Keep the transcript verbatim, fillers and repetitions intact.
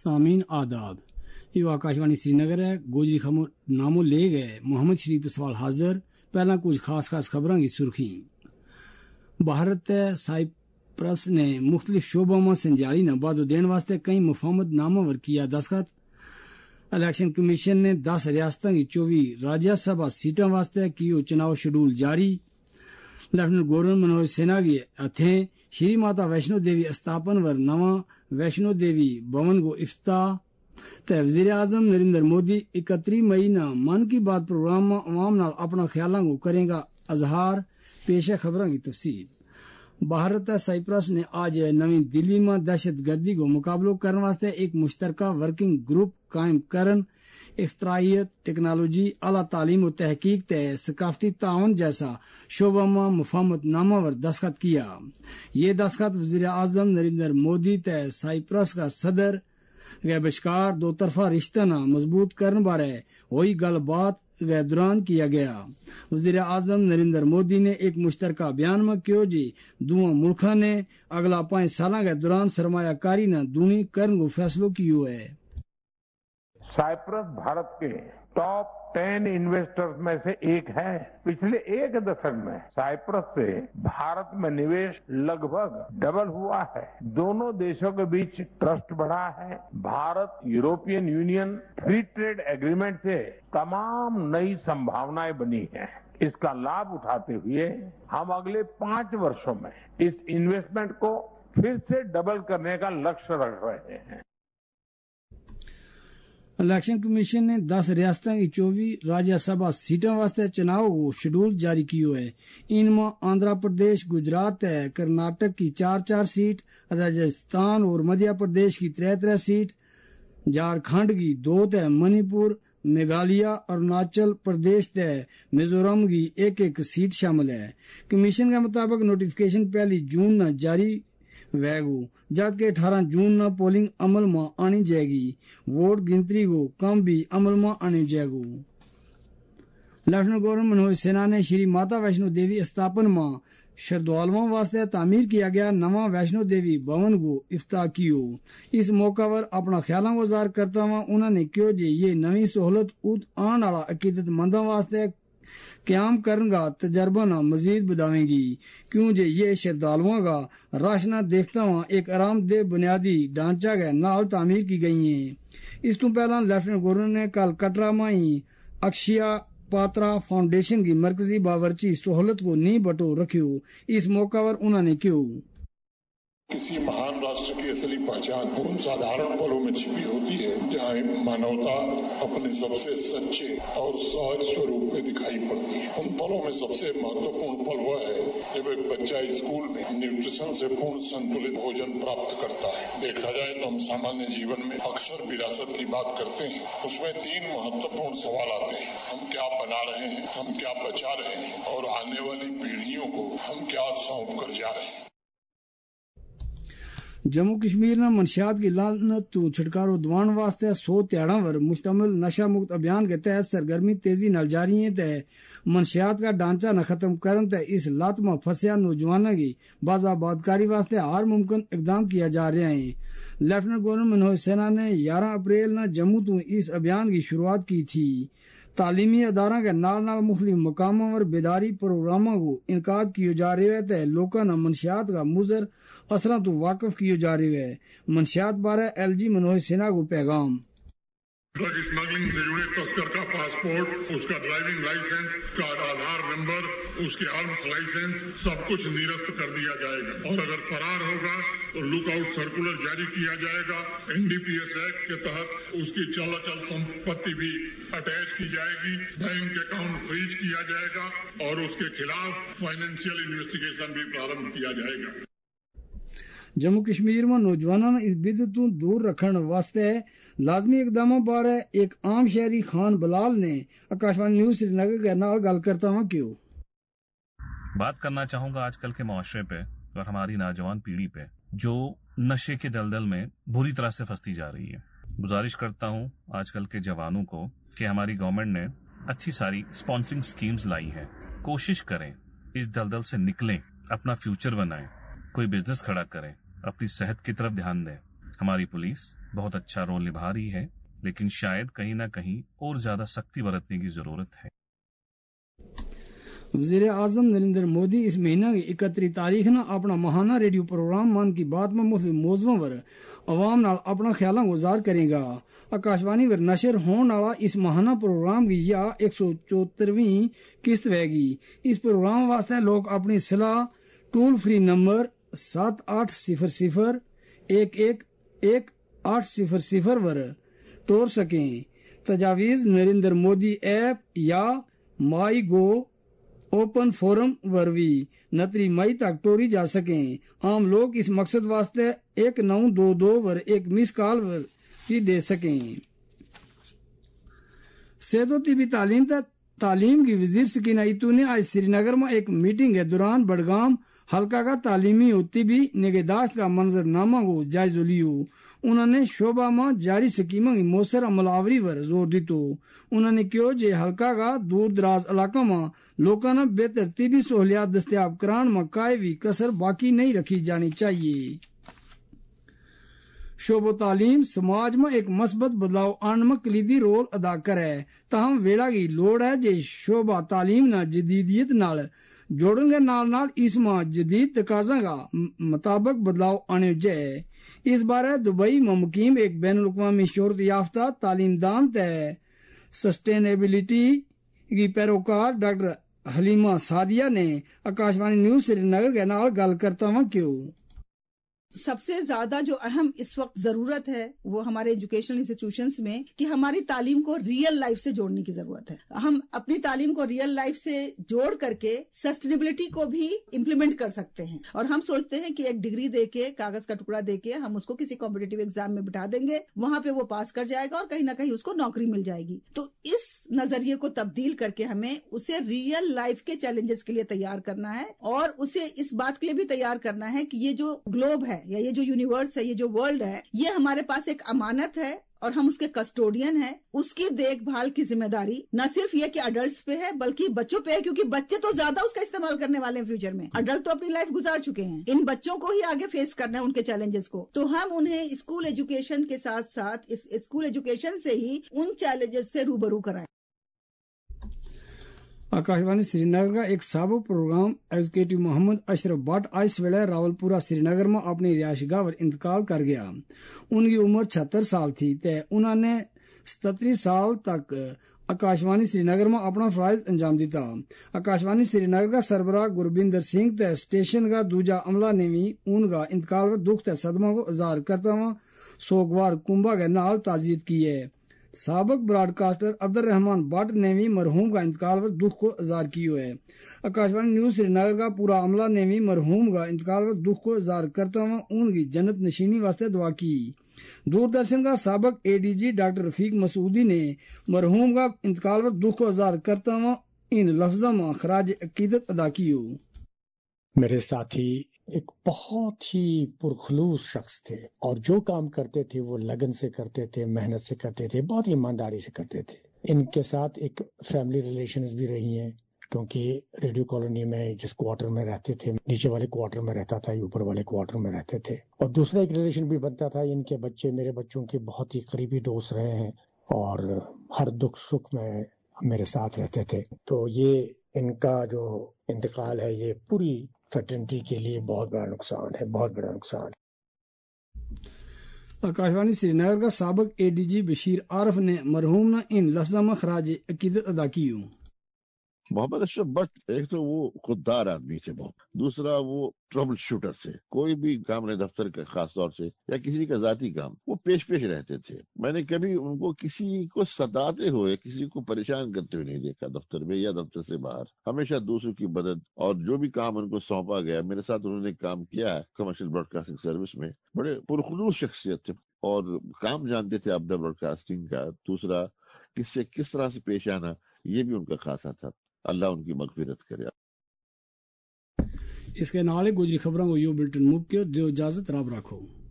सामीन आदाब, यो आकाशवाणी श्रीनगर है। गोजरी खबर नामो ले गए मोहम्मद शरीफ सवाल हाजिर। पहला कुछ खास खास खबरों की सुर्खी। भारत साइप्रस ने मुख्तलिफ शोबों में संजारी न वादो देने वास्ते कई मुफाहमत नामों पर किया दस्तखत। इलेक्शन कमीशन ने दस रियासतों की चौबीस राज्यसभा सीटों वास्ते कियो चुनाव शेड्यूल जारी। लेफ्टिनेंट गवर्नर मनोज सिन्हा की हथें श्री माता वैष्णो देवी स्थापन वर नवा वैष्णो देवी भवन को इफ्ताह। ते वजीर आजम नरेंद्र मोदी इकतीस मई न मन की बात प्रोग्राम में अवाम नाल अपना ख्यालों को करेगा अजहार। पेश है खबरों की तफसील। भारत साइप्रस ने आज नवी दिल्ली में दहशत गर्दी को मुकाबलो करने वास्ते एक मुश्तरका वर्किंग ग्रुप कायम करन, इख्तराइयत, टेक्नोलॉजी, आला तालीम और तहकीक ते सकाफती ताउन जैसा शोबा में मुफाहमत नामा पर दस्तखत किया। ये दस्तखत वजीर आजम नरेंद्र मोदी ते साइप्रस का सदर के बशकार दो तरफा रिश्ता न मजबूत करने बारे हुई गलबात के दौरान किया गया। वजीर आजम नरेंद्र मोदी ने एक मुश्तरका बयान में कहो जी दोनों मुल्कों ने अगला पांच साल के दौरान सरमायाकारी न दूनी करने को फैसलो कियो है। साइप्रस भारत के टॉप टेन इन्वेस्टर्स में से एक है। पिछले एक दशक में साइप्रस से भारत में निवेश लगभग डबल हुआ है। दोनों देशों के बीच ट्रस्ट बढ़ा है। Bharat European Union free trade agreement से तमाम नई संभावनाएं बनी हैं। इसका लाभ उठाते हुए हम अगले पांच वर्षों में इस इन्वेस्टमेंट को फिर से डबल करने का लक्ष्य रख रहे हैं। इलेक्शन कमीशन ने दस रियासतों की चौबीस राज्यसभा सीटों वास्ते चुनाव को शेड्यूल जारी कियो है। इनमें आंध्र प्रदेश, गुजरात, कर्नाटक की चार चार सीट, राजस्थान और मध्य प्रदेश की त्रै त्रै सीट, झारखंड की दो ते मणिपुर, मेघालय, अरुणाचल प्रदेश ते मिजोरम की एक एक सीट शामिल है। कमीशन के मुताबिक नोटिफिकेशन पहली जून न जारी वैगो जबकि अठारह जून न पोलिंग अमल में आनी जाएगी। वोट गिनती को कम भी अमल में आनी जाएगो। लेफ्टिनेंट गवर्नर मनोज सिन्हा ने श्री माता वैष्णो देवी स्थापन में श्रद्धालुओं वास्ते तामीर किया गया नवा वैष्णो देवी भवन को इफ्ताह कियो। इस मौका पर अपना ख्यालों को जाहिर करता हुआ उन्होंने कहो जी ये नवी सहूलत उद आने वाला अकीदतमंदों वास्ते क्याम करने का तजर्बा न मजीद बढ़ावेगी, क्यों जे ये श्रद्धालुओं का राशना देखता हुआ एक आरामदेह बुनियादी ढांचा के नाल तामीर की गई है। इस तो पहला लेफ्टिनेंट गवर्नर ने कल कटरा में ही अक्षया पात्रा फाउंडेशन की मरकजी बावर्ची सहूलत को नींव बटो रखियो। इस मौका पर उन्होंने कहो किसी महान राष्ट्र की असली पहचान उन साधारण पलों में छिपी होती है जहाँ मानवता अपने सबसे सच्चे और सहज स्वरूप में दिखाई पड़ती है। उन पलों में सबसे महत्वपूर्ण पल वह है जब एक बच्चा स्कूल में न्यूट्रिशन से पूर्ण संतुलित भोजन प्राप्त करता है। देखा जाए तो हम सामान्य जीवन में अक्सर विरासत की बात करते हैं। उसमें तीन महत्वपूर्ण सवाल आते हैं। हम क्या बना रहे हैं, हम क्या बचा रहे हैं और आने वाली पीढ़ियों को हम क्या सौंप कर जा रहे हैं। जम्मू कश्मीर में मनशियात की लानत तो छुटकारो दिवाण वास्ते सौ त्याड़ा पर मुश्तमिल नशा मुक्त अभियान के तहत सरगर्मी तेजी नाल जारी है। ते मनशियात का ढांचा न खत्म करन ते इस लत में फंसिया नौजवानों की बाजाबादकारी वास्ते हर मुमकिन इकदाम किया जा रहा है। लेफ्टिनेंट गवर्नर मनोज सिन्हा ने ग्यारह अप्रैल न जम्मू तो इस अभियान की शुरुआत की थी। तालीमी अदारा के नाल नाल मुख्तलिफ मकामों पर बेदारी प्रोग्रामों को इनकाद किए जा रहे हैं। लोगों ने मनशियात का मुजर असर तो वाकिफ किए जा रहे हैं। मनशियात बारे एल जी मनोज सिन्हा को पैगाम ड्रग स्मगलिंग से जुड़े तस्कर का पासपोर्ट, उसका ड्राइविंग लाइसेंस का आधार नंबर, उसके आर्म्स लाइसेंस सब कुछ निरस्त कर दिया जाएगा और अगर फरार होगा तो लुकआउट सर्कुलर जारी किया जाएगा। एनडीपीएस एक्ट के तहत उसकी चल अचल संपत्ति भी अटैच की जाएगी, बैंक अकाउंट फ्रीज किया जाएगा और उसके खिलाफ फाइनेंशियल इन्वेस्टिगेशन भी प्रारंभ किया जाएगा। जम्मू कश्मीर में नौजवानों ने इस बिदत तो दूर रखने वास्ते लाजमी इकदामों बारे एक आम शहरी खान बलाल ने आकाशवाणी न्यूज श्रीनगर के नाल गल करता हुआ क्यों बात करना चाहूंगा आजकल के मुआशरे पे और हमारी नौजवान पीढ़ी पे जो नशे के दलदल में बुरी तरह से फंसती जा रही है। गुजारिश करता हूं आजकल के जवानों को कि हमारी गवर्नमेंट ने अच्छी सारी स्पॉन्सरिंग स्कीम्स लाई है। कोशिश करें इस दलदल से निकलें, अपना फ्यूचर बनाएं, कोई बिजनेस खड़ा करें, अपनी सेहत की तरफ ध्यान दें ہماری پولیس بہت اچھا رول نبھا رہی ہے، لیکن شاید کہیں نہ کہیں اور زیادہ سختی برتنے کی ضرورت ہے۔ وزیر اعظم نریندر مودی اس مہینہ کی اکتری تاریخ نہ اپنا ماہانہ ریڈیو پروگرام من کی بات میں مختلف موضوعوں پر عوام نال اپنا خیالاں گزار کرے گا۔ آکاشوانی پر نشر ہونے والا اس ماہانہ پروگرام کی یہ ایک سو چوہترویں قسط ہے گی۔ اس پروگرام واسطے لوگ اپنی صلاح ٹول فری نمبر سات آٹھ صفر صفر ایک ایک ایک آٹھ صفر صفر پر ٹور سکیں۔ تجاویز نریندر مودی ایپ یا مائی گو اوپن فورم پر بھی نتری مئی تک ٹوری جا سکیں۔ عام لوگ اس مقصد واسطے ایک نو دو دو پر ایک مس کال پر بھی دے سکیں۔ صحت و طبی تعلیم تک تعلیم کی وزیر سکینہ اتو نے آج سری نگر میں ایک میٹنگ کے دوران بڑگام حلقہ کا تعلیمی اور طبی نگہداشت کا منظرنامہ کو جائزہ لیو۔ انہوں نے شعبہ میں جاری سکیموں کی مؤثر عمل آوری پر زور دیتو۔ انہوں نے کہا کہ حلقہ کا دور دراز علاقوں میں لوگوں نے بہتر طبی سہولیات دستیاب کران میں کوئی بھی کسر باقی نہیں رکھی جانی چاہیے۔ شعبہ تعلیم سماج میں ایک مثبت بدلاؤ آنے میں کلیدی رول ادا کرے، تاہم ویلا کی لوڑ ہے جے شعبہ تعلیم نہ جدیدیت نال جوڑن کے نال نال اس میں جدید تقاضا کا مطابق بدلاؤ آنے جائے۔ اس بارے دبئی میں مقیم ایک بین الاقوامی شہرت یافتہ تعلیم دان تے سسٹینیبلٹی کی پیروکار ڈاکٹر حلیمہ سعدیہ نے آکاشوانی نیوز سری نگر کے نال گل کرتا ہوا کیوں سب سے زیادہ جو اہم اس وقت ضرورت ہے وہ ہمارے ایجوکیشنل انسٹیٹیوشنز میں کہ ہماری تعلیم کو ریئل لائف سے جوڑنے کی ضرورت ہے۔ ہم اپنی تعلیم کو ریئل لائف سے جوڑ کر کے سسٹینیبلٹی کو بھی امپلیمنٹ کر سکتے ہیں، اور ہم سوچتے ہیں کہ ایک ڈگری دے کے کاغذ کا ٹکڑا دے کے ہم اس کو کسی کمپٹیٹیو ایگزام میں بٹھا دیں گے، وہاں پہ وہ پاس کر جائے گا اور کہیں نہ کہیں اس کو نوکری مل جائے گی۔ تو اس نظریے کو تبدیل کر کے ہمیں اسے ریئل لائف کے چیلنجز کے لیے تیار کرنا ہے، اور اسے اس بات کے لیے بھی تیار کرنا ہے کہ یہ جو گلوب ہے یا یہ جو یونیورس ہے، یہ جو ورلڈ ہے، یہ ہمارے پاس ایک امانت ہے اور ہم اس کے کسٹوڈین ہیں۔ اس کی دیکھ بھال کی ذمہ داری نہ صرف یہ کہ اڈلٹس پہ ہے بلکہ بچوں پہ ہے، کیونکہ بچے تو زیادہ اس کا استعمال کرنے والے ہیں فیوچر میں۔ اڈلٹ تو اپنی لائف گزار چکے ہیں، ان بچوں کو ہی آگے فیس کرنا ہے ان کے چیلنجز کو۔ تو ہم انہیں اسکول ایجوکیشن کے ساتھ ساتھ اس اسکول ایجوکیشن سے ہی ان چیلنجز سے روبرو کرائیں۔ آکاشوانی سری نگر کا ایک سابق پروگرام ایگزیکٹو محمد اشرف بٹ آج سویرے راول پورہ سری نگر میں اپنی رہائش گاہ پر انتقال کر گیا۔ ان کی عمر چھہتر سال تھی تے انہوں نے ستتری سال تک آکاشوانی سری نگر میں اپنا فرائض انجام دیتا۔ آکاشوانی سری نگر کا سربراہ گربندر سنگھ تے اسٹیشن کا دوجا عملہ نے بھی ان کا انتقال پر دکھ تے صدمہ کو اظہار کرتا ہوا سوگوار کنبہ کے نال تعزیت کی ہے۔ سابق Broad caster Abdul Rahman but نے بھی مرحوم کا انتقال پر دکھ کو اظہار کیا ہے۔ آکاشوانی نیوز سری نگر کا پورا عملہ نے بھی مرحوم کا انتقال پر دکھ کو اظہار کرتا ہوا ان کی جنت نشینی واسطے دعا کی۔ دوردرشن کا سابق A D G doctor Rafiq Masoodi نے مرحوم کا انتقال پر دکھ کو اظہار کرتا ہوا ان لفظوں میں خراج عقیدت ادا کی۔ میرے ساتھی ایک بہت ہی پرخلوص شخص تھے اور جو کام کرتے تھے وہ لگن سے کرتے تھے، محنت سے کرتے تھے، بہت ایمانداری سے کرتے تھے۔ ان کے ساتھ ایک فیملی ریلیشنز بھی رہی ہیں، کیونکہ ریڈیو کالونی میں جس کوارٹر میں رہتے تھے، نیچے والے کوارٹر میں رہتا تھا، اوپر والے کوارٹر میں رہتے تھے، اور دوسرا ایک ریلیشن بھی بنتا تھا۔ ان کے بچے میرے بچوں کے بہت ہی قریبی دوست رہے ہیں اور ہر دکھ سکھ میں میرے ساتھ رہتے تھے۔ تو یہ ان کا جو انتقال ہے یہ پوری فیٹرنٹی کے لیے بہت بڑا نقصان ہے، بہت بڑا نقصان ہے۔ آکاشوانی سری نگر کا سابق اے ڈی جی بشیر عارف نے مرحوم نے ان لفظوں میں خراج عقیدت ادا کی۔ محمد اشرف بٹ ایک تو وہ خوددار آدمی تھے بہت، دوسرا وہ ٹربل شوٹر تھے، کوئی بھی کام نہیں دفتر کا خاص طور سے یا کسی کا ذاتی کام وہ پیش پیش رہتے تھے۔ میں نے کبھی ان کو کسی کو ستاتے ہوئے، کسی کو پریشان کرتے ہوئے نہیں دیکھا دفتر میں یا دفتر سے باہر۔ ہمیشہ دوسروں کی مدد، اور جو بھی کام ان کو سونپا گیا، میرے ساتھ انہوں نے کام کیا ہے کمرشل براڈ کاسٹنگ سروس میں، بڑے پرخلوص شخصیت تھے اور کام جانتے تھے اپنا براڈ کاسٹنگ کا۔ دوسرا کس سے کس طرح سے پیش آنا، یہ بھی ان کا خاصا تھا۔ اللہ ان کی مغفرت کرے۔ اس کے نالے گجری خبروں کو یو بلٹن مب کے دیو اجازت راب رکھو۔